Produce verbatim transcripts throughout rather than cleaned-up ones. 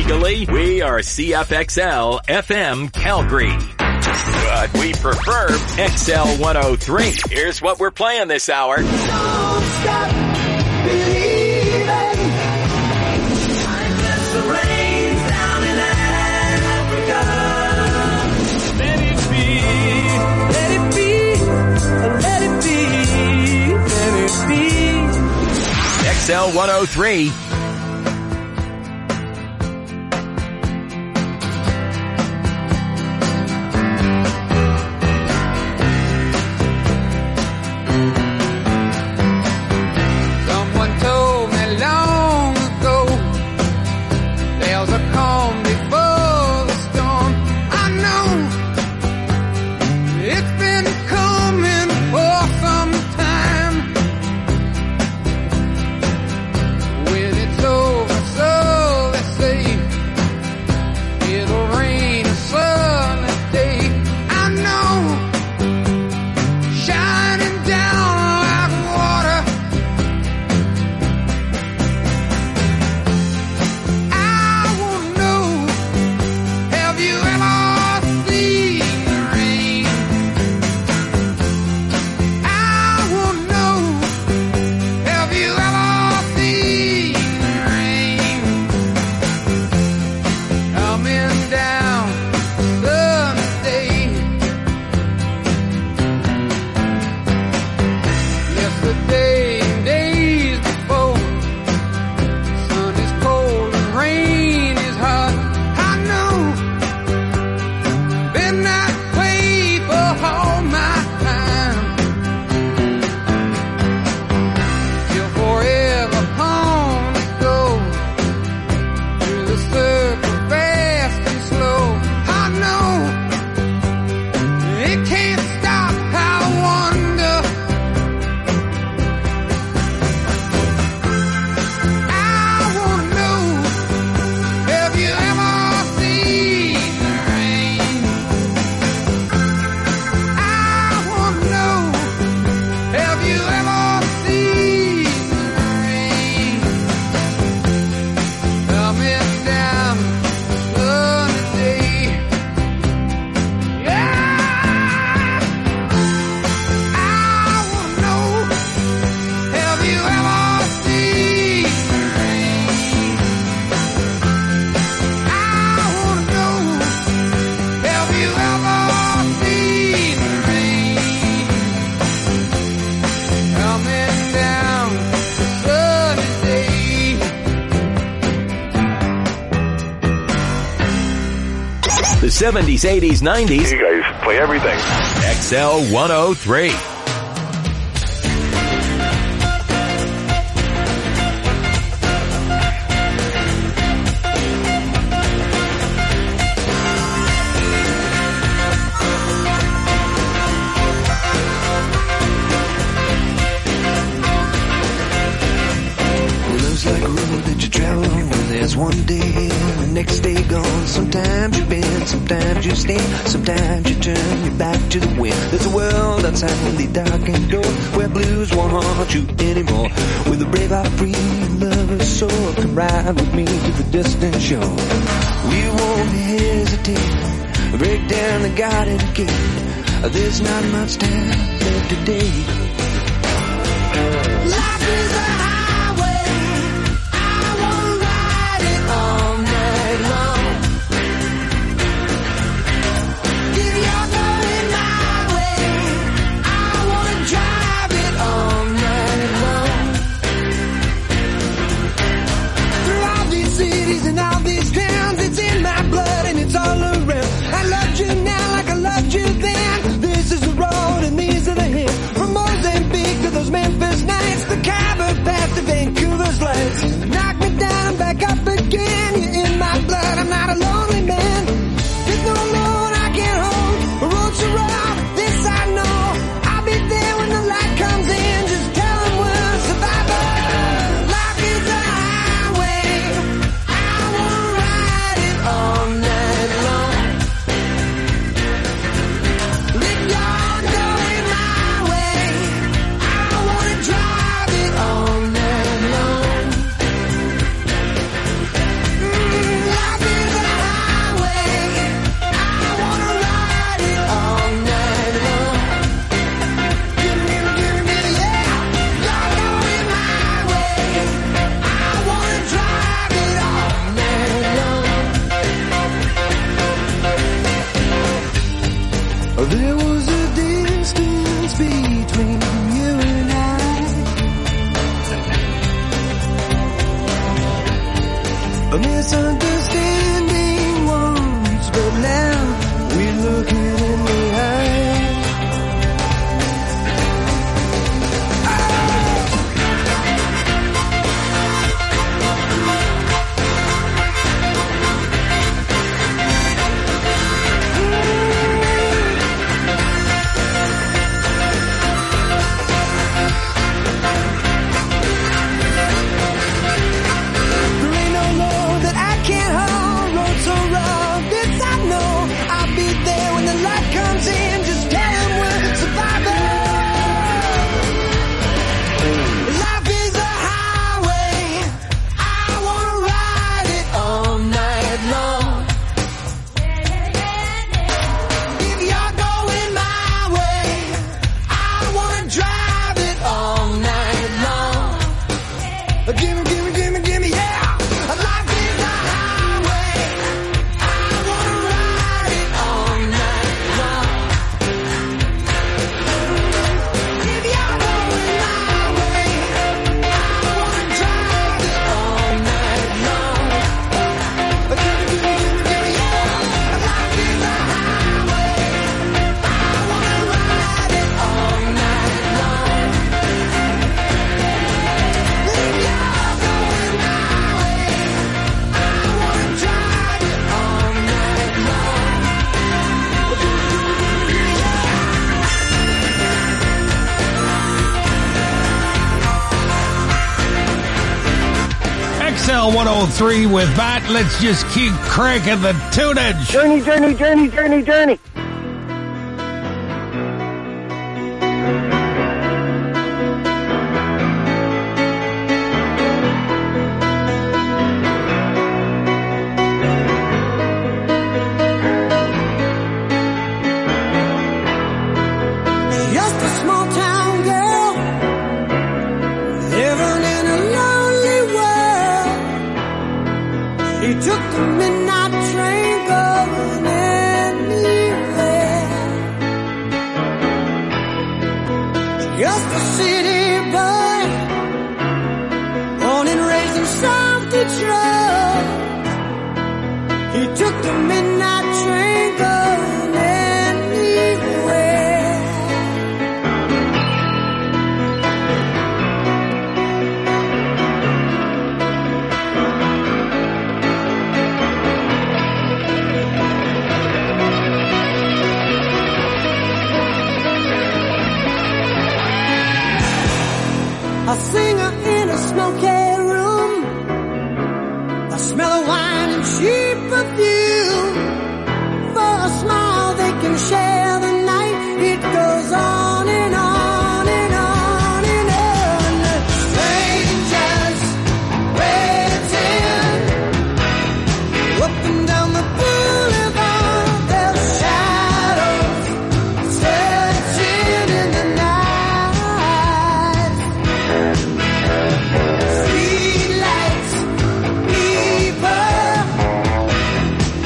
Locally, we are C F X L F M Calgary. But we prefer X L one oh three. Here's what we're playing this hour. Don't stop believing. I'm just the rain down in Africa. Let it be, let it be, let it be, let it be. X L one oh three. seventies, eighties, nineties. You guys play everything. X L one oh three. Love's like a road that you travel on when there's one day and the next day gone. Sometimes you bend, sometimes you stand, sometimes you turn your back to the wind. There's a world outside the darkened door where blues won't haunt you anymore. With a brave heart free and lover's soul, come ride with me to the distant shore. We won't hesitate, break down the garden gate. There's not much time left today. Life is a you now like I loved you then. This is the road and these are the hills. From Moses A misunderstanding once, but now we're looking in the eye. one oh three with that. Let's just keep cranking the tunage. Journey, journey, journey, journey, journey. A singer in a smoky room, a smell of wine and cheap perfume. For a smile they can share the night. It goes on and on and on and on. Strangers waiting up and down the boulevard. Their shadows searching in the night. Street lights, people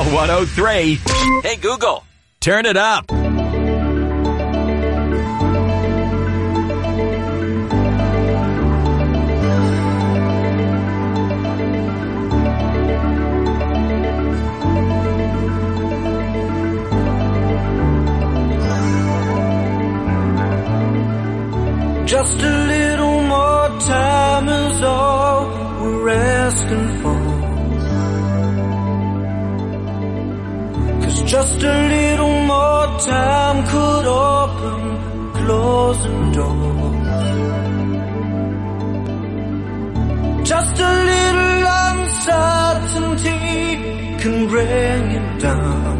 L one oh three. Hey, Google, turn it up. Just a little more time is all we're asking for. 'Cause just a little more time could open closing doors. Just a little uncertainty can bring you down.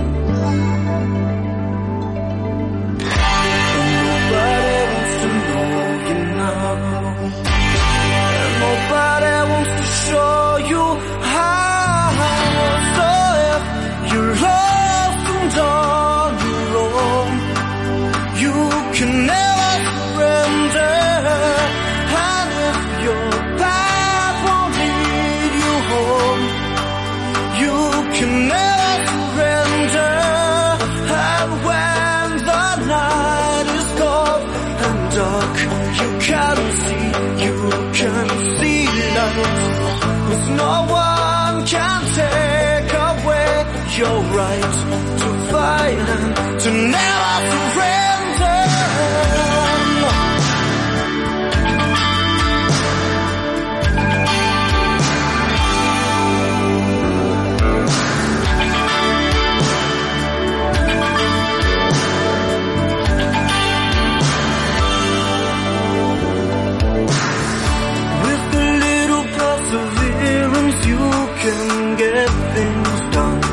Nobody wants to show you how. So if you're lost and on your own, you can never surrender. And if your path won't lead you home, you can never surrender. And when the night is cold and dark, you can see, you can see light. 'Cause no one can take away your right to fight and to never surrender. Can get things done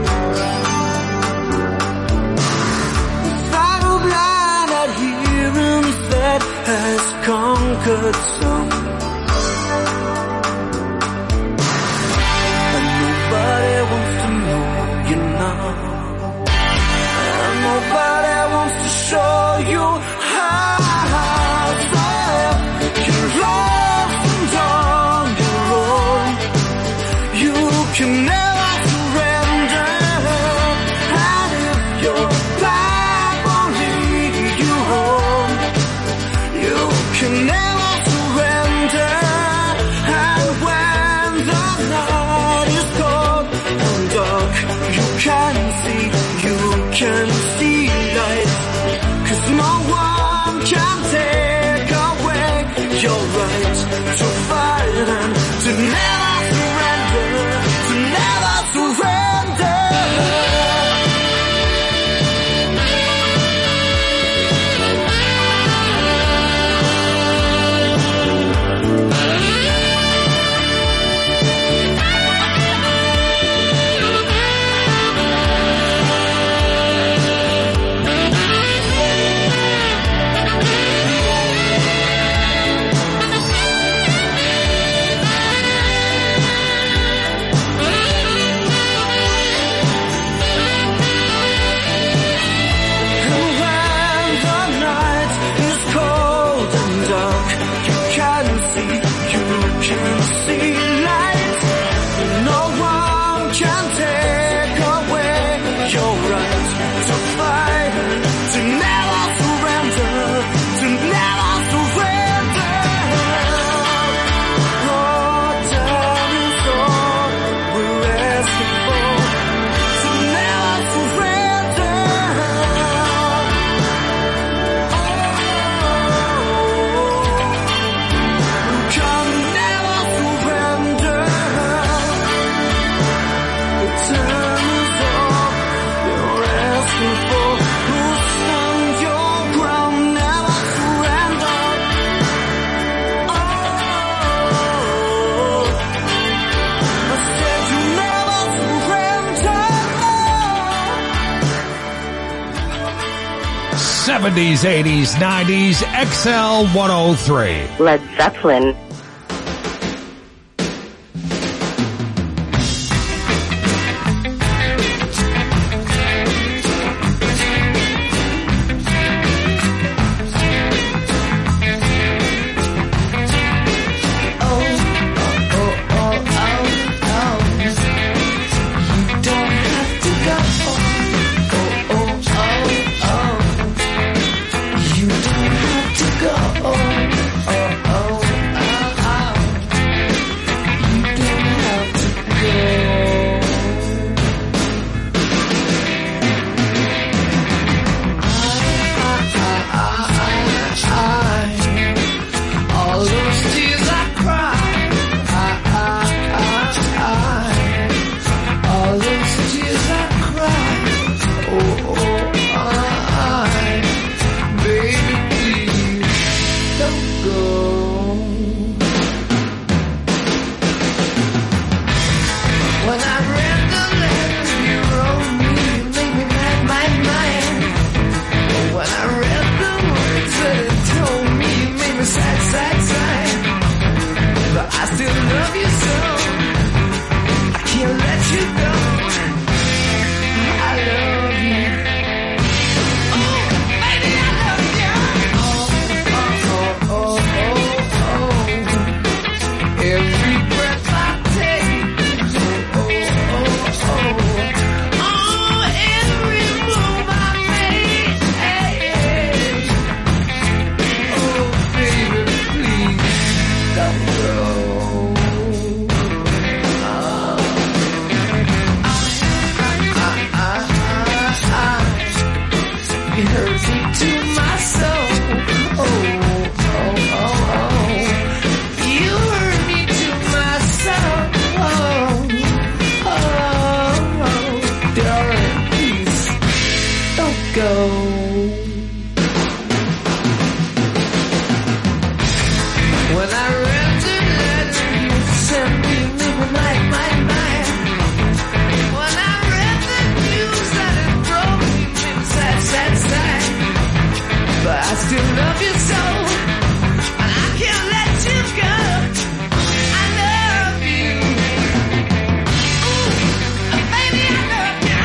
without a blind adherence that has conquered some. And nobody wants to know you now, and nobody wants to show you how. So if you're lost and on your own, you can never surrender. And if your path won't lead you home, you can never surrender. And when the night is cold and dark, you can see, you can see light. 'Cause no one can take away your right to fight and to never surrender. Never surrender. seventies, eighties, nineties, X L one oh three. Led Zeppelin. Oh, oh, oh, oh, oh. You don't have to When I read the letter you sent me, living like my mind. When I read the news that it broke me, it was sad, sad, sad. But I still love you so, and I can't let you go. I love you. Ooh, baby, I love you.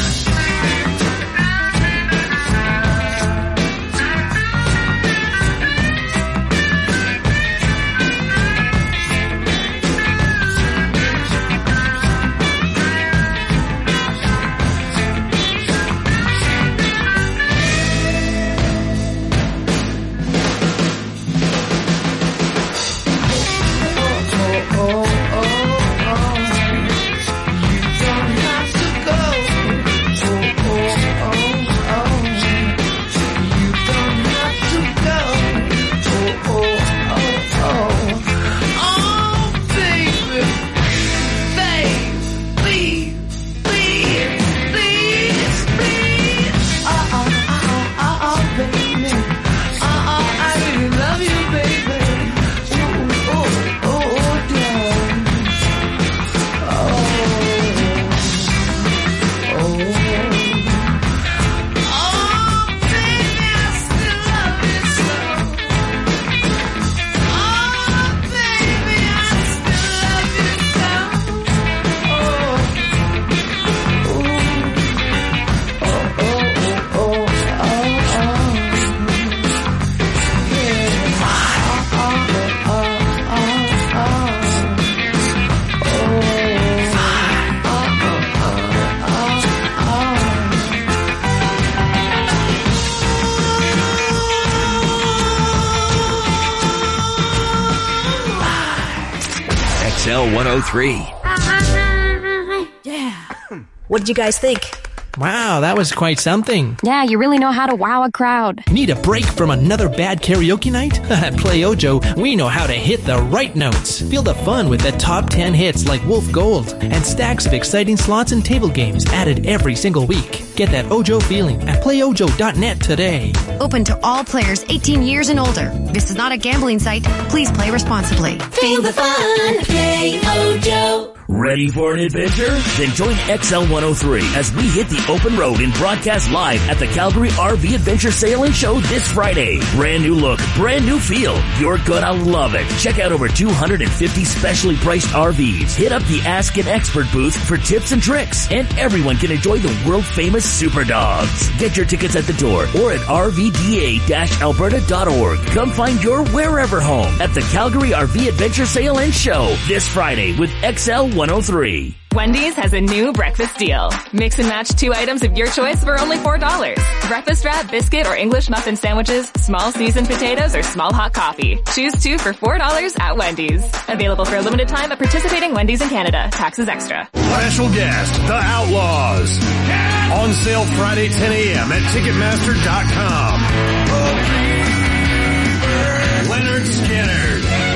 X L one oh three. Yeah. What did you guys think? Wow, that was quite something. Yeah, you really know how to wow a crowd. Need a break from another bad karaoke night? At Play Ojo, we know how to hit the right notes. Feel the fun with the top ten hits like Wolf Gold and stacks of exciting slots and table games added every single week. Get that Ojo feeling at play ojo dot net today. Open to all players eighteen years and older. This is not a gambling site. Please play responsibly. Feel the fun. Play Ojo. Ready for an adventure? Then join X L one oh three as we hit the open road and broadcast live at the Calgary R V Adventure Sale and Show this Friday. Brand new look, brand new feel. You're gonna love it. Check out over two hundred fifty specially priced R Vs. Hit up the Ask an Expert booth for tips and tricks. And everyone can enjoy the world famous Super Dogs. Get your tickets at the door or at r v d a dash alberta dot org. Come find your wherever home at the Calgary R V Adventure Sale and Show this Friday with X L one oh three. Wendy's has a new breakfast deal. Mix and match two items of your choice for only four dollars. Breakfast wrap, biscuit, or English muffin sandwiches, small seasoned potatoes, or small hot coffee. Choose two for four dollars at Wendy's. Available for a limited time at participating Wendy's in Canada. Taxes extra. Special guest, The Outlaws. On sale Friday ten a.m. at Ticketmaster dot com. Leonard Skinner.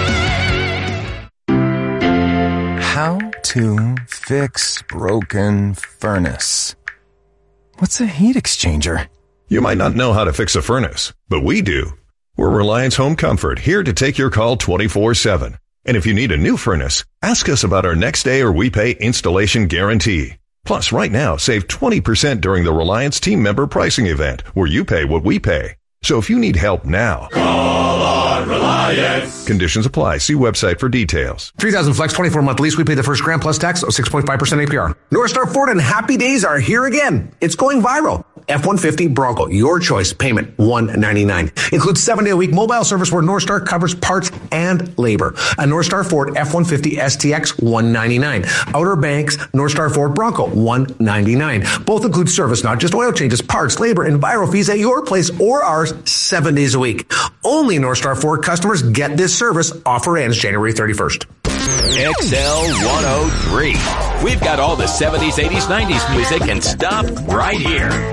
How to fix broken furnace. What's a heat exchanger? You might not know how to fix a furnace, but we do. We're Reliance Home Comfort, here to take your call twenty-four seven. And if you need a new furnace, ask us about our next day or we pay installation guarantee. Plus, right now, save twenty percent during the Reliance team member pricing event, where you pay what we pay. So if you need help now, call on Reliance. Conditions apply. See website for details. three thousand flex, twenty-four month lease. We pay the first grand plus tax of six point five percent A P R. North Star Ford and Happy Days are here again. It's going viral. F one fifty Bronco, your choice, payment one ninety-nine. Includes seven day a week mobile service where North Star covers parts and labor. A North Star Ford F one fifty S T X, one ninety-nine. Outer Banks North Star Ford Bronco, one ninety-nine. Both include service, not just oil changes, parts, labor, and viral fees at your place or ours seven days a week. Only North Star Ford customers get this service. Offer ends January thirty-first. X L one oh three. We've got all the seventies, eighties, nineties music and stop right here.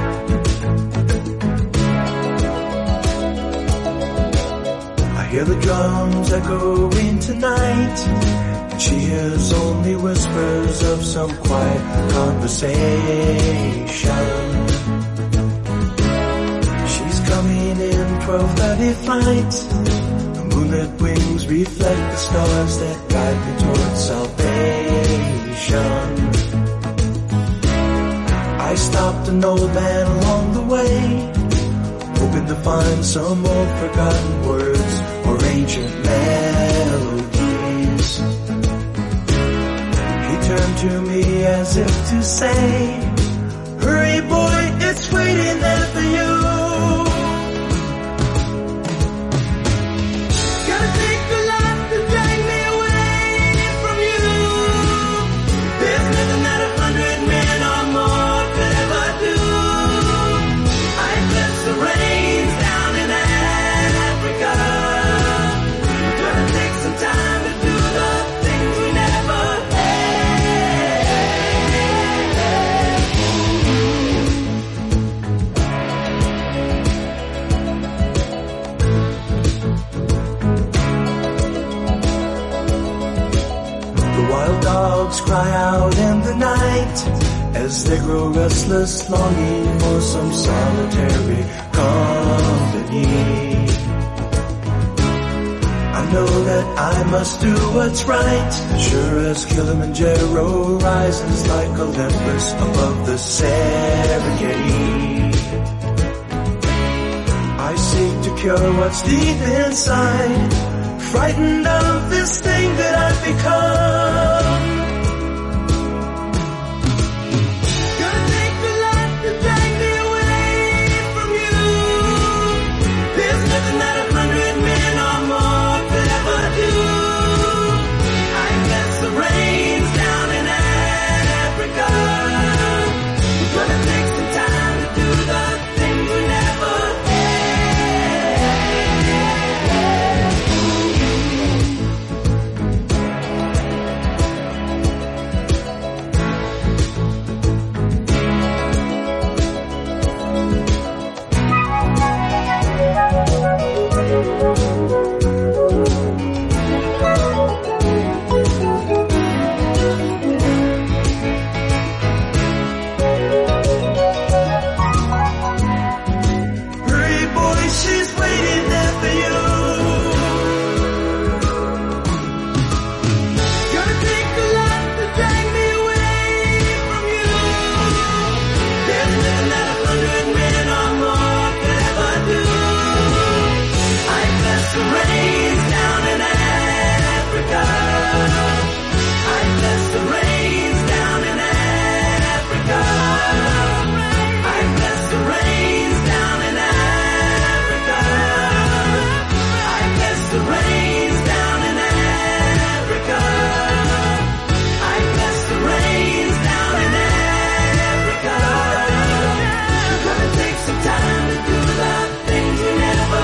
I hear the drum drums echoing tonight, and she hears only whispers of some quiet conversation. She's coming in twelve thirty flight. The moonlit wings reflect the stars that guide me towards salvation. I stopped an old man along the way, hoping to find some old forgotten words or ancient melodies. He turned to me as if to say, hurry boy, it's waiting there for you. Gotta take the life to drag me away from you. There's nothing that a hundred men or more could ever do. I bless the rains down in Africa. Gonna take some time to do the things we never The wild dogs cry out in the night as they grow restless, longing for some solitary company. I know that I must do what's right, sure as Kilimanjaro rises like Olympus above the Serengeti. I seek to cure what's deep inside, frightened of this thing that I've become. Gonna take the life to drag me away from you. There's nothing that a hundred men or more could ever do. I bless the rains down in Africa. We're gonna take some time to do the things we never Hurry, boy, she's waiting there for you. Gonna take a lot to drag me away from you. There's nothing that a hundred men or more could ever do. I bless the rains down in Africa. I bless the rains down in Africa. I bless the rains down in Africa. I bless the rains down in Africa. I bless the rains down in Africa. We're gonna take some time to do the things we never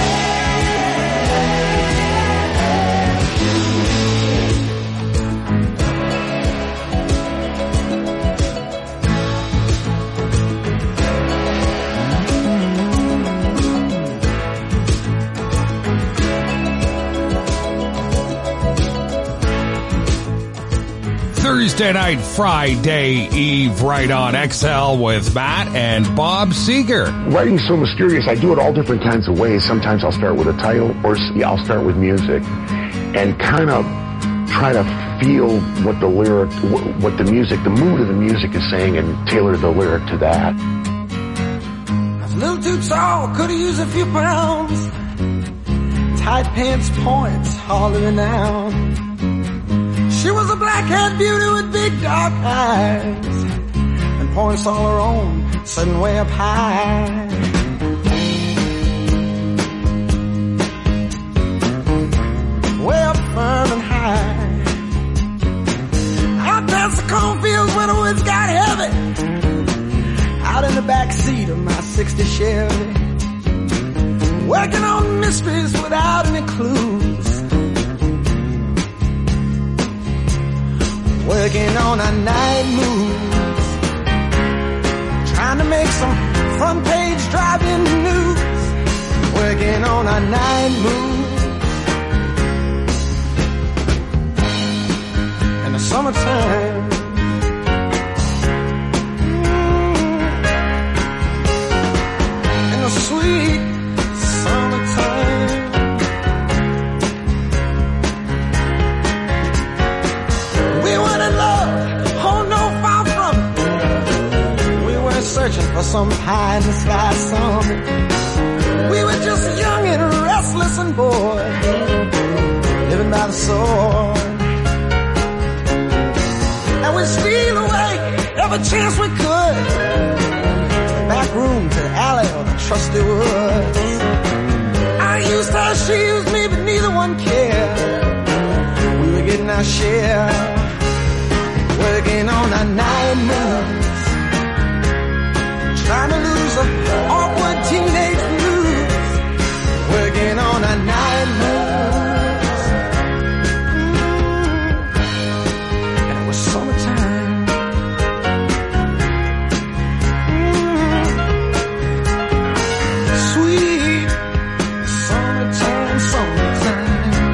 Thursday night, Friday Eve, right on X L with Matt and Bob Seeger. Writing's so mysterious. I do it all different kinds of ways. Sometimes I'll start with a title, or I'll start with music, and kind of try to feel what the lyric, what the music, the mood of the music is saying, and tailor the lyric to that. I was a little too tall, could have used a few pounds. Tight pants points, hollering out. She was a black-haired beauty with big dark eyes, and points all her own, sitting way up high. Way up firm and high. Out past the cornfields where the woods got heavy. Out in the back seat of my sixty Chevy. Working on mysteries without any clues. Working on our night moves, trying to make some front page driving news. Working on our night moves, summertime. Mm, in the sweet summertime. We were in love, oh no, far from it. We weren't searching for some high in the sky summit. We were just young and restless and bored, living by the sword. And we'd steal away every chance we could, to the back room, to the alley, or the trusty woods. I used her, she used me, but neither one cared. We were getting our share, working on our night moves, trying to lose the awkward teenage blues, working on our night moves. Mm. And it was summertime. Mm. Sweet summertime, summertime.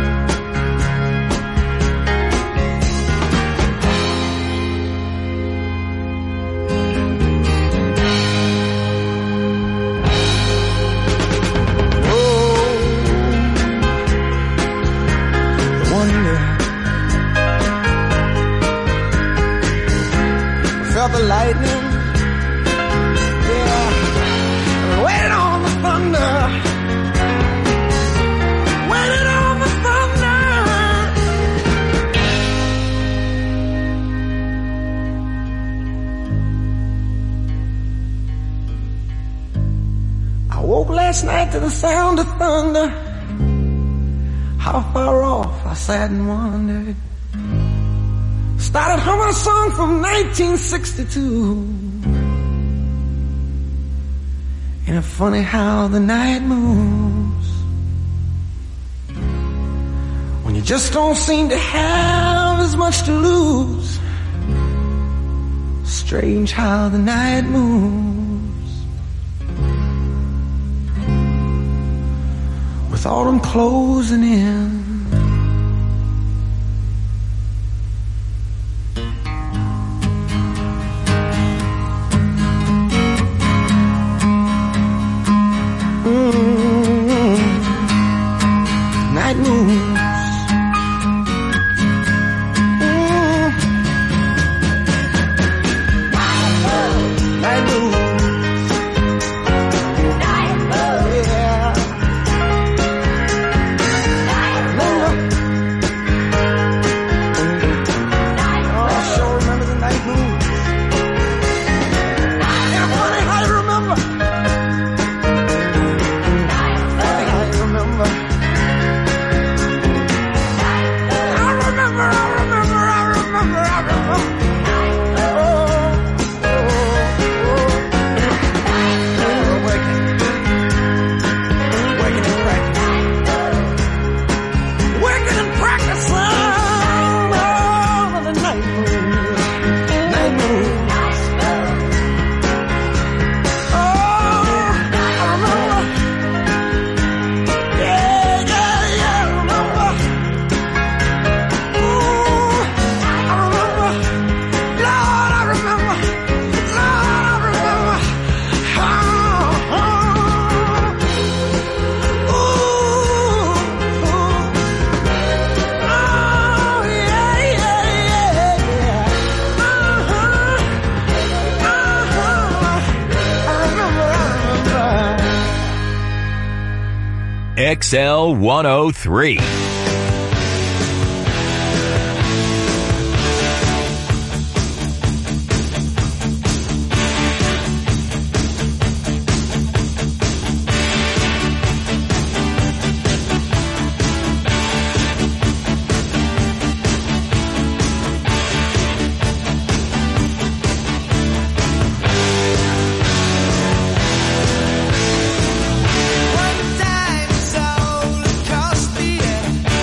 Felt the lightning, yeah, waited on the thunder, waited on the thunder. I woke last night to the sound of thunder. How far off I sat and wondered. Started humming a song from nineteen sixty-two. Ain't it funny how the night moves, when you just don't seem to have as much to lose. Strange how the night moves, with autumn closing in. Night moves. Mm. Night moves. Night moves. Yeah. Night moves. Oh, I sure remember the night moves. Yeah, funny how you remember. Funny how you remember. X L one oh three. One time, so across the air.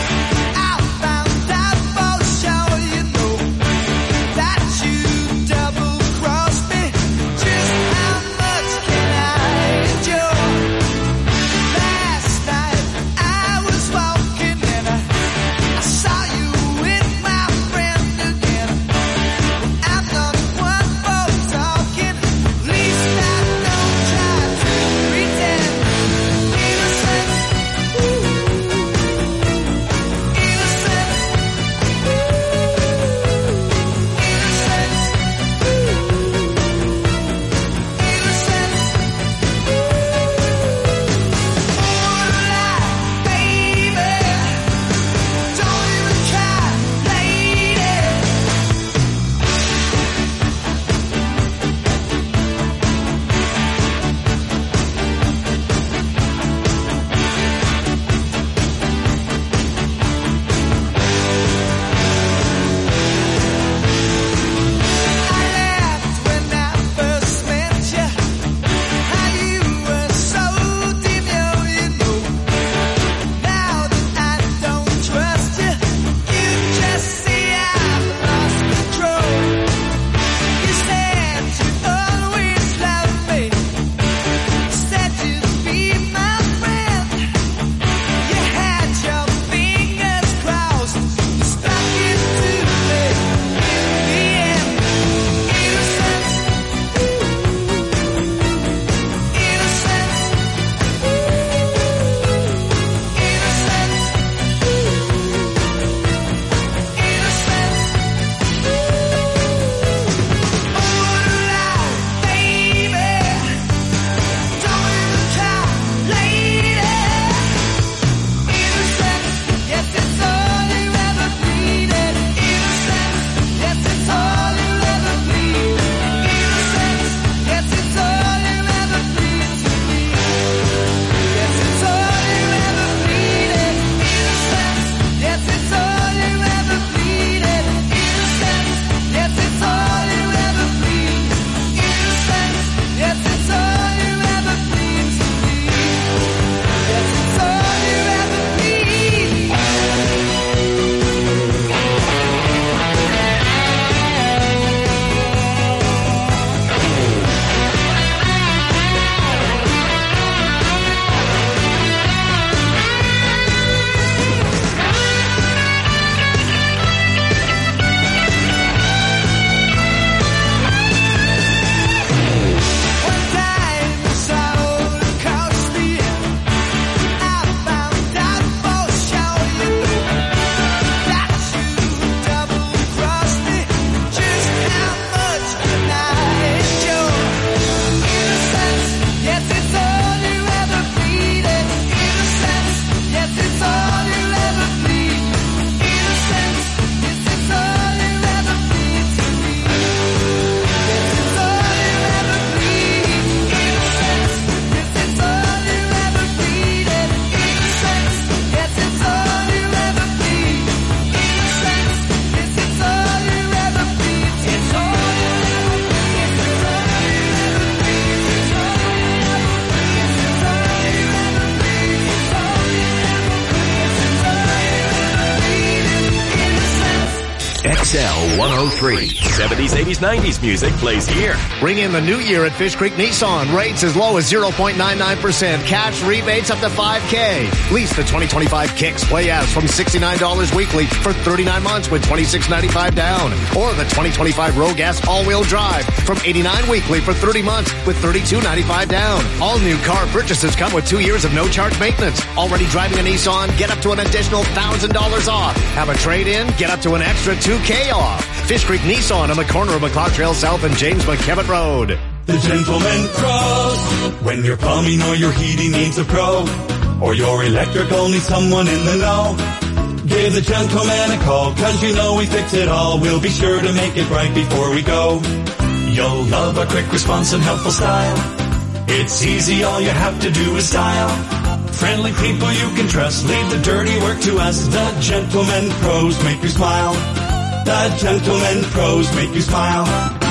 X L one oh three. seventies, eighties, nineties music plays here. Ring in the new year at Fish Creek Nissan. Rates as low as zero point nine nine percent. Cash rebates up to five K. Lease the twenty twenty-five Kicks Play as from sixty-nine dollars weekly for thirty-nine months with twenty-six ninety-five down. Or the twenty twenty-five Rogas all-wheel drive from eighty-nine weekly for thirty months with thirty-two ninety-five down. All new car purchases come with two years of no-charge maintenance. Already driving a Nissan? Get up to an additional one thousand dollars off. Have a trade-in? Get up to an extra two K off. Fish Creek Nissan on the corner of McLeod Trail South and James McKevitt Road. The Gentleman Pros. When your plumbing or your heating needs a pro, or your electrical needs someone in the know, give the Gentleman a call, cause you know we fix it all. We'll be sure to make it right before we go. You'll love our quick response and helpful style. It's easy, all you have to do is dial. Friendly people you can trust, leave the dirty work to us. The Gentleman Pros make you smile. The Gentleman Pros make you smile.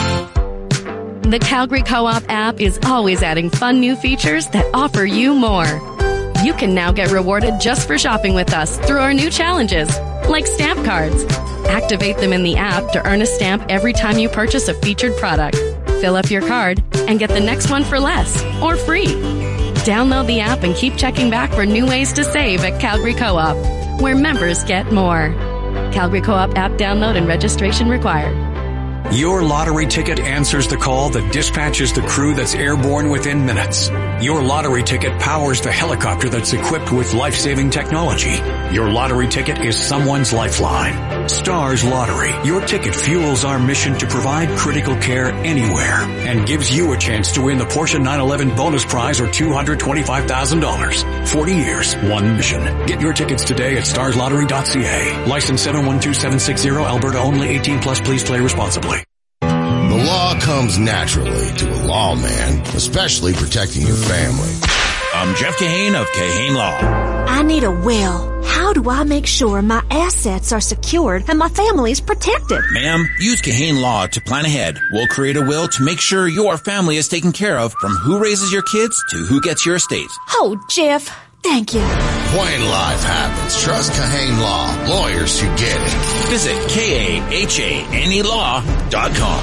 The Calgary Co-op app is always adding fun new features that offer you more. You can now get rewarded just for shopping with us through our new challenges, like stamp cards. Activate them in the app to earn a stamp every time you purchase a featured product. Fill up your card and get the next one for less or free. Download the app and keep checking back for new ways to save at Calgary Co-op, where members get more. Calgary Co-op app download and registration required. Your lottery ticket answers the call that dispatches the crew that's airborne within minutes. Your lottery ticket powers the helicopter that's equipped with life-saving technology. Your lottery ticket is someone's lifeline. Stars Lottery. Your ticket fuels our mission to provide critical care anywhere and gives you a chance to win the Porsche nine eleven bonus prize or two hundred twenty-five thousand dollars. forty years, one mission. Get your tickets today at stars lottery dot c a. License seven one two seven six zero, Alberta only, eighteen plus, please play responsibly. The law comes naturally to a lawman, especially protecting your family. I'm Jeff Kahane of Kahane Law. I need a will. How do I make sure my assets are secured and my family's protected? Ma'am, use Kahane Law to plan ahead. We'll create a will to make sure your family is taken care of, from who raises your kids to who gets your estate. Oh, Jeff, thank you. When life happens, trust Kahane Law. Lawyers who get it. Visit K A H A N E law dot com.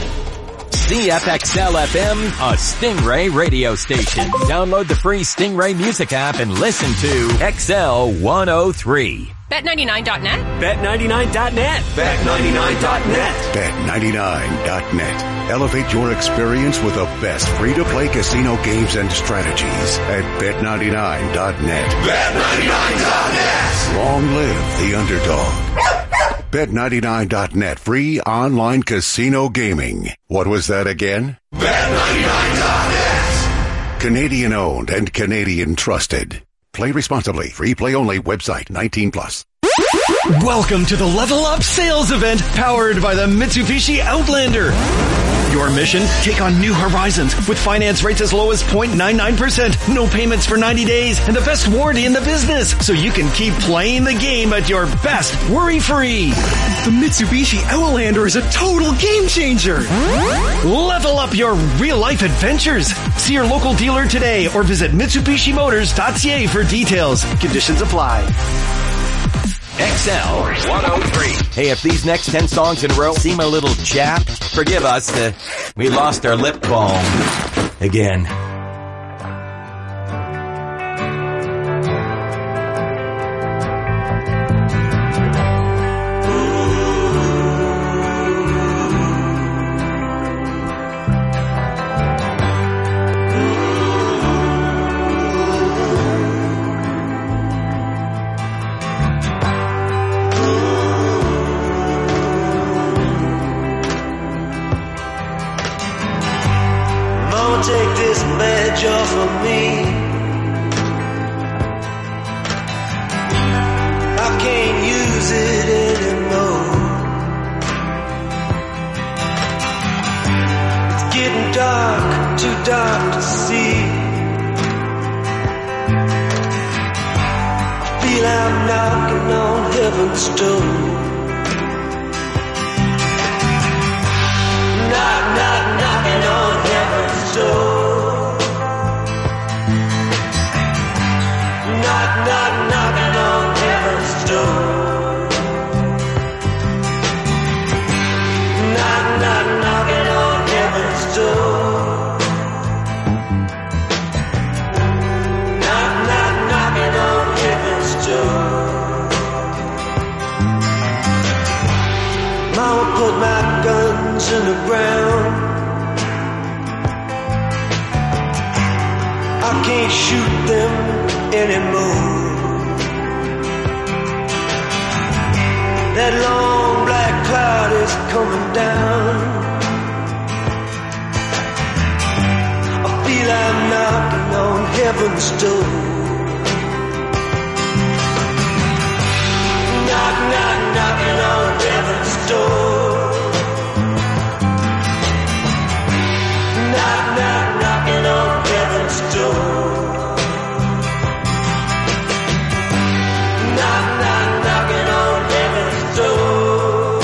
C F X L F M, a Stingray radio station. Download the free Stingray music app and listen to X L one oh three. bet ninety-nine dot net. bet ninety-nine dot net. bet ninety-nine dot net. bet ninety-nine dot net. Elevate your experience with the best free-to-play casino games and strategies at bet ninety-nine dot net. bet ninety-nine dot net. Long live the underdog. bet ninety-nine dot net, free online casino gaming. What was that again? bet ninety-nine dot net. Canadian owned and Canadian trusted. Play responsibly. Free play only. Website nineteen plus. Welcome to the Level Up Sales Event powered by the Mitsubishi Outlander. Your mission? Take on new horizons with finance rates as low as zero point nine nine percent, no payments for ninety days, and the best warranty in the business, so you can keep playing the game at your best, worry-free. The Mitsubishi Outlander is a total game changer. Level up your real-life adventures. See your local dealer today or visit mitsubishi motors dot c a for details. Conditions apply. X L one oh three. Hey, if these next ten songs in a row seem a little chapped, forgive us. Uh, we lost our lip balm again. Take this badge off of me. I can't use it anymore. It's getting dark, too dark to see. I feel I'm knocking on heaven's door. Knock, knock, knocking on heaven's door. Knock, knock, knocking on heaven's door. my guns in the ground. I can't shoot them anymore. That long black cloud is coming down. I feel I'm knocking on heaven's door. Knock, knock, knocking on heaven's door. Knock, knock, knocking on heaven's door. Knock, knock, knocking on heaven's door.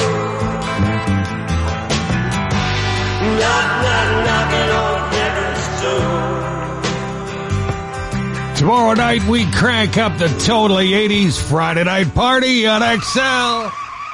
Knock, knock, knocking on heaven's door. Tomorrow night, we crank up the totally eighties Friday night party on X L.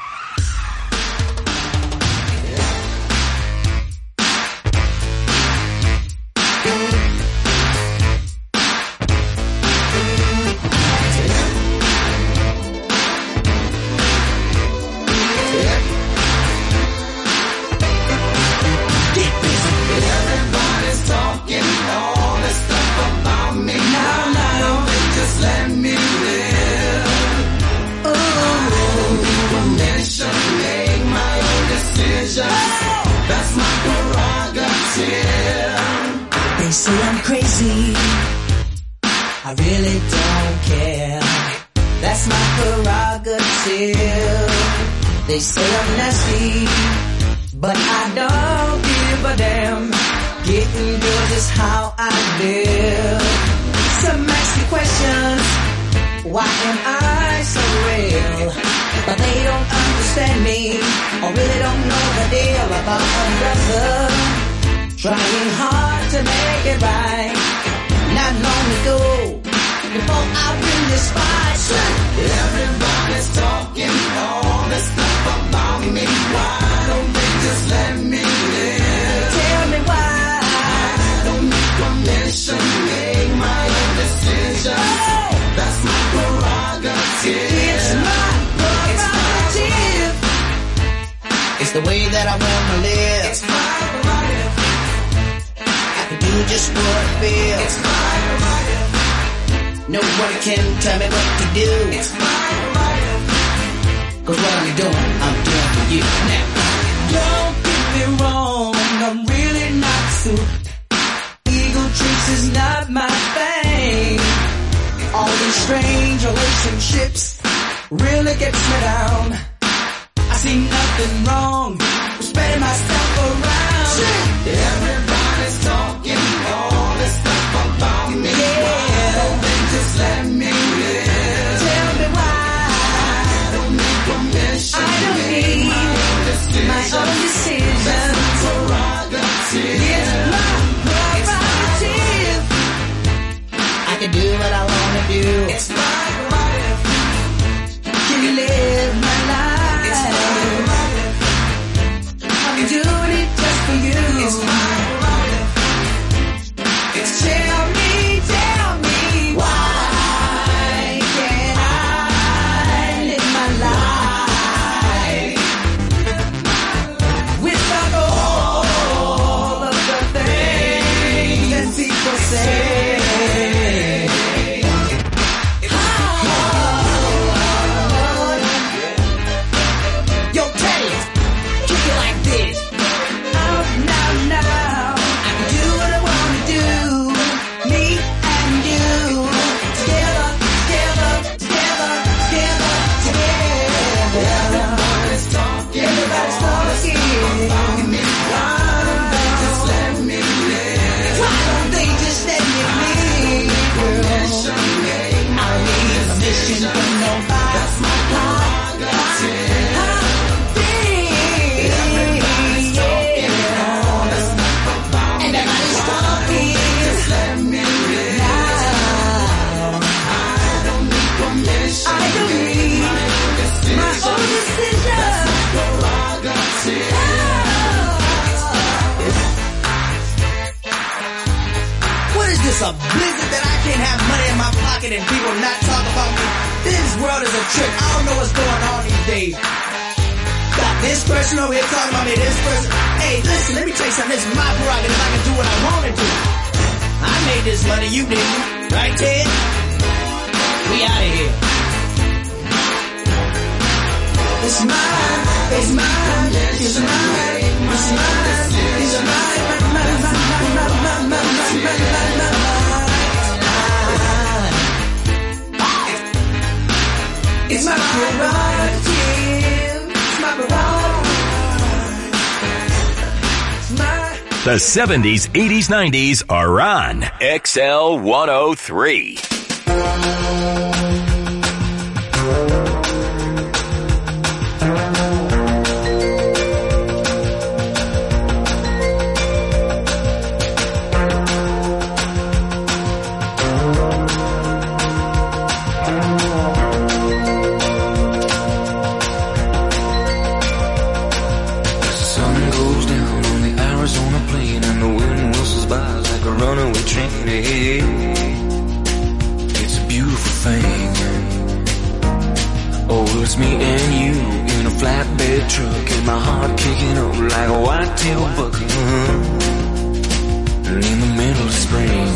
They say I'm crazy, I really don't care. That's my prerogative. They say I'm nasty, but I don't give a damn. Getting good is how I live. Some ask me questions, why am I so real? But they don't understand me, or really don't know the deal about a brother trying hard to make it right. Not long ago, before I win this fight, everybody's talking all this stuff about me. Why don't they just let me live? Tell me why. I don't need permission, make my own decision. Oh, that's my prerogative. It's my prerogative. It's the way that I wanna live. It's my prerogative. Do just what I feel. It's my prerogative. Nobody can tell me what to do. It's my prerogative. Cause what I'm doing, I'm doing for you. Now, don't get me wrong, I'm really not suited. Ego trips is not my thing. All these strange relationships really gets me down. I see nothing wrong with spreading myself around. Everybody's talking all this stuff about me. Yeah. Why don't they just let me live? Tell me why. I don't need permission. I don't need my own decision. My own decision. That's my prerogative. It's my prerogative. I can do what I want to do. It's my prerogative. Can you live my life? It's my prerogative. I'm doing it just for you. It's my prerogative. It's tell me, tell me why can't I live my life without all of the things that people say? Yo, Teddy, kick it like this. Out now, now. I can do what I want to do. Me and you. Together, together, together, together, together. Everybody's talking. Everybody's talking. Why don't they just let me live? Why don't they just let me live, girl? I don't need permission from nobody. That's my prerogative. Everybody's talking all this stuff about me. Everybody's talking. Just let me live. Now, I don't need permission. I don't need my own decision. My own decision. That's my prerogative. What is this, a blizzard that I can't have money in my pocket and people not talk about me? This world is a trick. I don't know what's going on these days. Got This person over here talking about me, this person. Hey, listen, let me tell you something. This is my prerogative. I can do what I want to do. I made this money, you didn't. Right, Ted? We out of here. It's mine, it's mine, it's mine, it's mine, it's mine, mine, mine, mine, mine, mine, mine, mine, mine, mine, mine. It's my prerogative, it's my prerogative. The seventies, eighties, nineties are on X L one oh three. It's a beautiful thing. Oh, it's me and you in a flatbed truck, and my heart kicking up like a white-tailed buck. And in the middle of spring,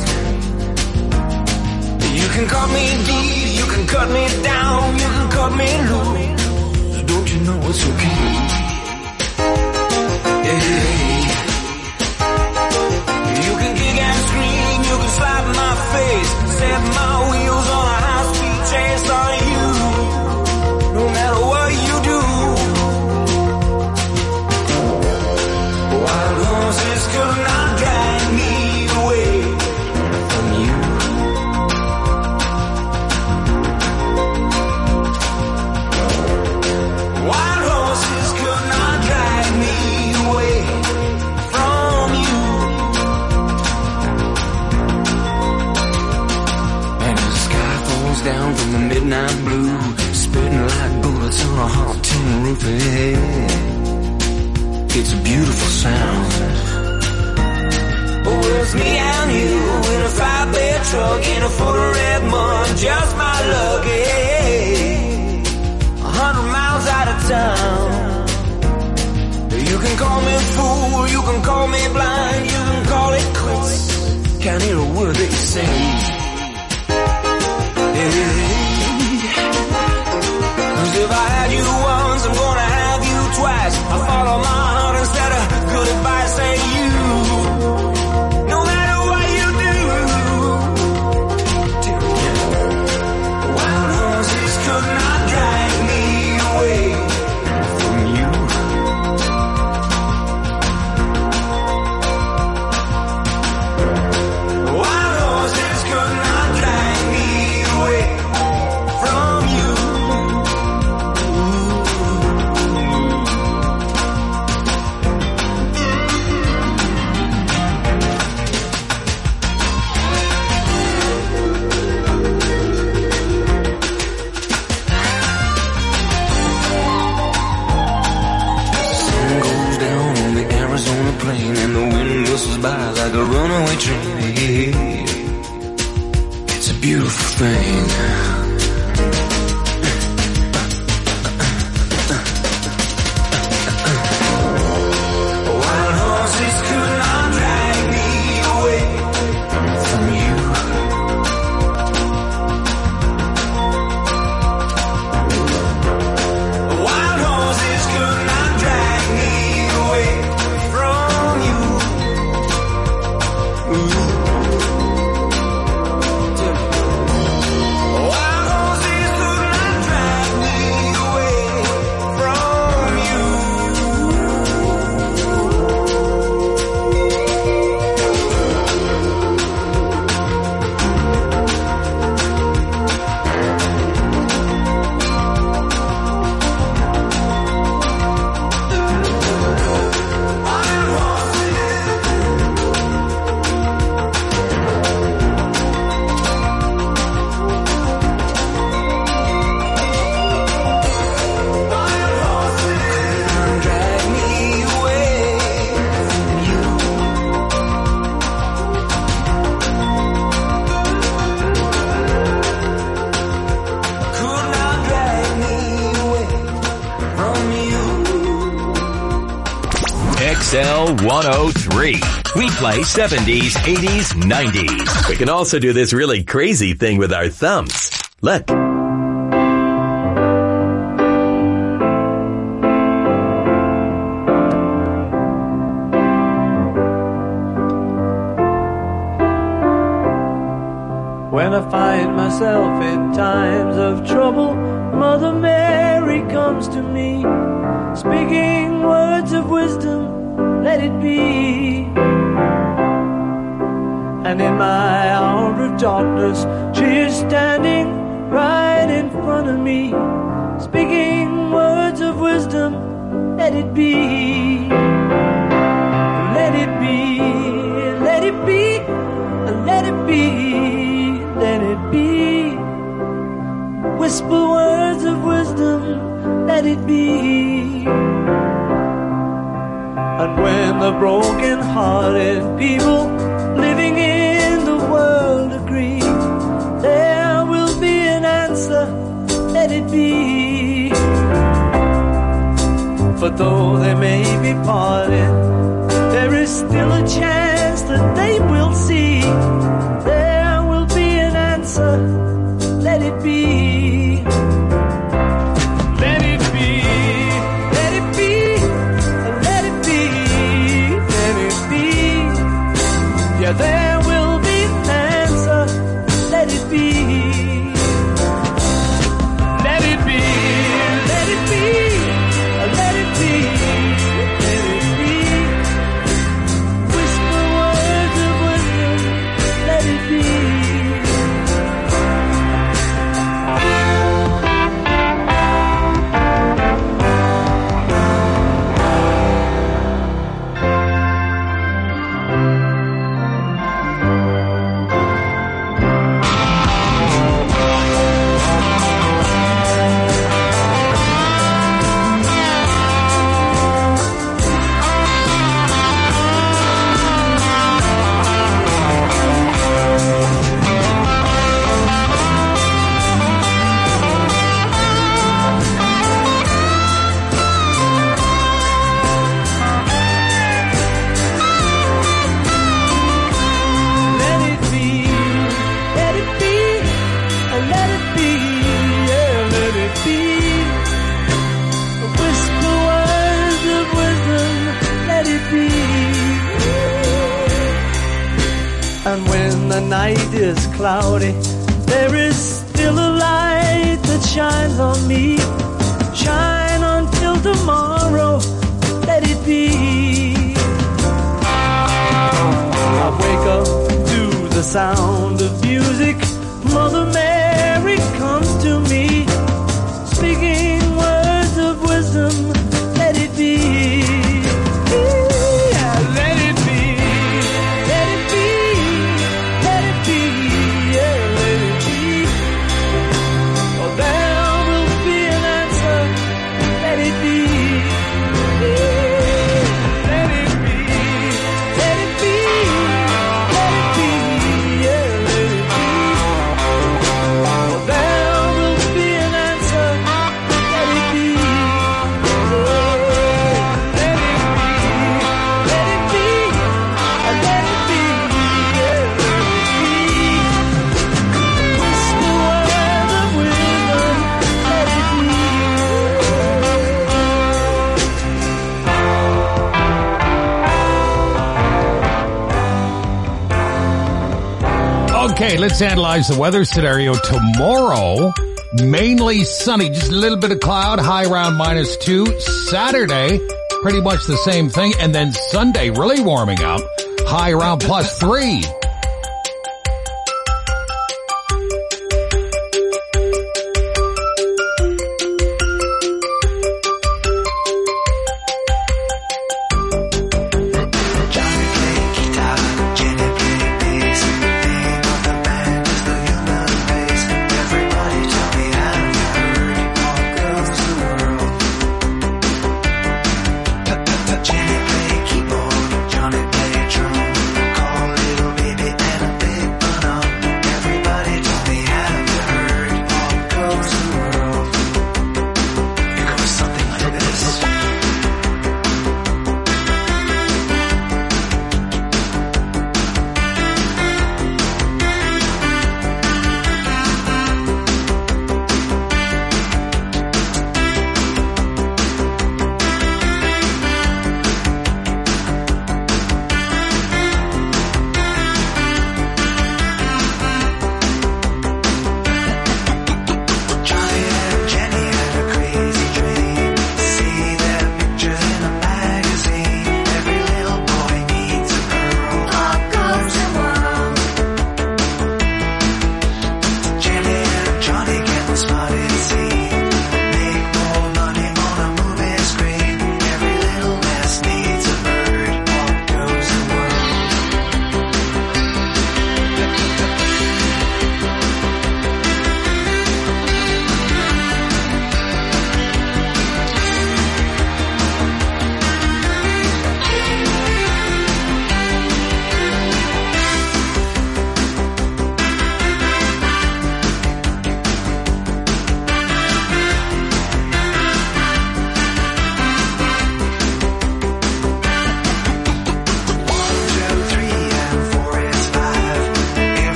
you can cut me deep, you can cut me down, you can cut me loose. Don't you know it's okay? Yeah. You can kick and scream, you can slap my face, set my wheels on a high-speed chase on you. No matter what you do, wild horses could not drag me away from you. Wild horses could not drag me away from you. Down from the midnight blue, spitting like bullets on a hot tin roof. It's a beautiful sound. Oh, it's me and you in a five-bed truck in a foot of red mud, just my luck. A hundred miles out of town. You can call me fool, you can call me blind, you can call it quits. Can't hear a word they say. Cause if I had you once, I'm gonna have you twice. I follow my heart instead of good advice. Say you, no matter what you do, wild horses could not drag me away from you. Wild horses could not drag me away from you. Sun goes down on the Arizona plain, and the wind whistles by like a runaway train. It's a beautiful thing. Wild horses could not drag me away from you. Wild horses could not drag me away from you. Ooh. Wild X L one oh three. We play seventies, eighties, nineties. We can also do this really crazy thing with our thumbs. Look. When I find myself in times of trouble, Mother Mary comes to me, speaking words of wisdom, let it be. And in my hour of darkness, she is standing right in front of me, speaking words of wisdom, let it be. Let it be, let it be, let it be, let it be. Whisper words of wisdom, let it be. And when the broken-hearted people living in the world agree, there will be an answer, let it be. But though they may be parted, there is still a chance that they will see. There will be an answer, let it be. Let it be, let it be, let it be, let it be. Yeah, there will be an answer, let it be. Let it be, let it be, let it be, let it be. Whisper words of wisdom, let it be. And when the night is cloudy, there is still a light that shines on me. Shine until tomorrow, let it be. I wake up to the sound of music. Mother Mary comes to me, speaking words of wisdom, let it be. Okay, let's analyze the weather scenario tomorrow. Mainly sunny, just a little bit of cloud, high around minus two. Saturday, pretty much the same thing. And then Sunday, really warming up, high around plus three. Johnny play keyboard, Johnny play drum, call little baby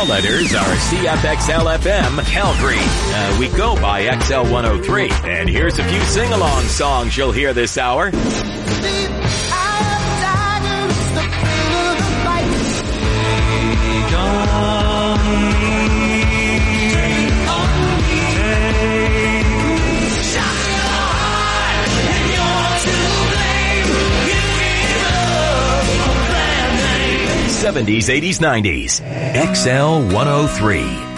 letters are C F X L F M Calgary. Uh, we go by X L one oh three. And here's a few sing-along songs you'll hear this hour. seventies, eighties, nineties. X L one oh three.